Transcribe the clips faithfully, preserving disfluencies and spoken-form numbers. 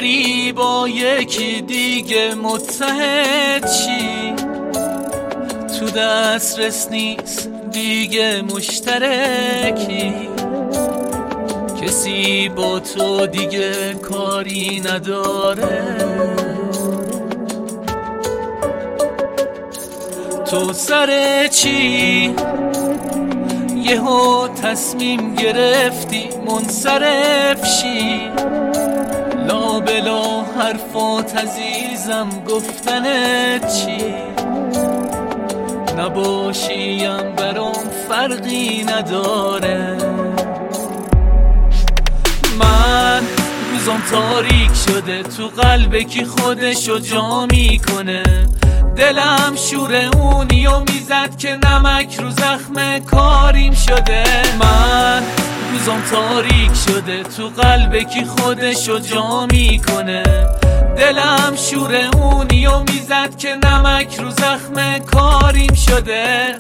بری با یکی دیگه متحد شی، تو دسترس نیست دیگه مشترکی، کسی با تو دیگه کاری نداره. تو سر چی یهو تصمیم گرفتی منصرف شی؟ لابلا حرفات عزیزم گفتنت چی؟ نباشیم برام فرقی نداره. من روزم تاریک شده، تو قلبه کی خودشو جا میکنه، دلم شور اونیو میزد که نمک رو زخم کاریم شده. من روزم تاریک شده، تو قلبه کی خودشو جا میکنه، دلم شور اونیو میزد که نمک رو زخم کاریم شده.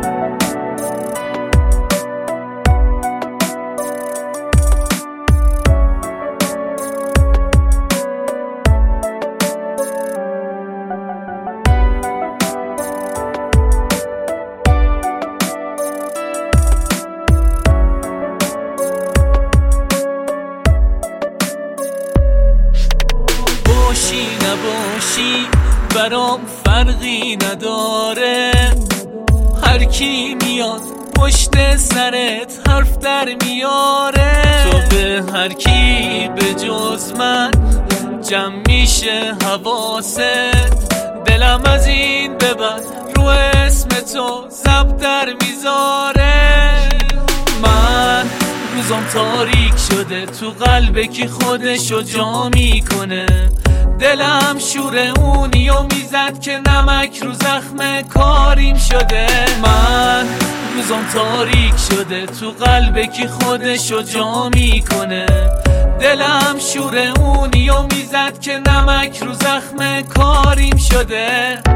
باشی نباشی برام فرقی نداره، هر کی میاد پشت سرت حرف در میاره. تو به هر کی به جز من جمع میشه حواست، دلم از این به بعد رو اسم تو زب در میذاره. من روزم تاریک شده، تو قلبه کی خودشو جا میکنه، دلم شور اونیو میزد که نمک رو زخم کاریم شده. من روزم تاریک شده، تو قلبه کی خودشو جا میکنه، دلم شور اونیو میزد که نمک رو زخم کاریم شده.